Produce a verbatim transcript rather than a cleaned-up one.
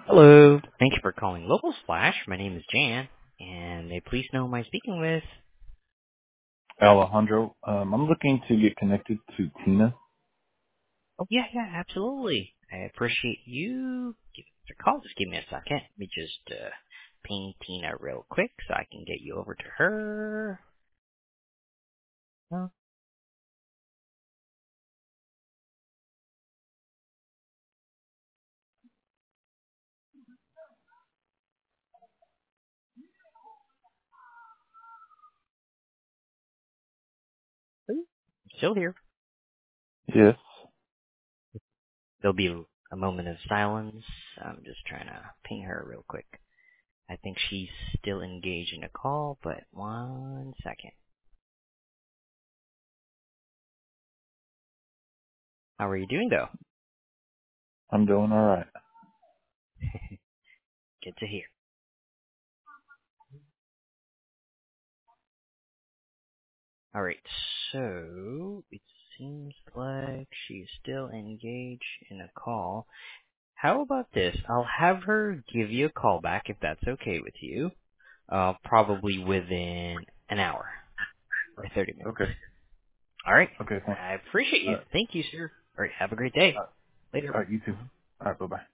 Hello. Thank you for calling Local Splash. My name is Jan, and may I please know who I'm speaking with? Alejandro. Um, I'm looking to get connected to Tina. Oh, yeah, yeah, absolutely. I appreciate you giving us a call. Just give me a second. Let me just uh, ping Tina real quick so I can get you over to her. Oh, I'm still here. Yes, There'll be a moment of silence. I'm just trying to ping her real quick. I think she's still engaged in a call, but one second. How are you doing, though? I'm doing all right. Good to hear. Alright, so it seems like she's still engaged in a call. How about this? I'll have her give you a call back if that's okay with you. Uh, probably within an hour or thirty minutes. Okay. Alright, Okay. Thanks. I appreciate All you. right. Thank you, sir. Alright, have a great day. All right. Later. All right. You too. All right. Bye bye.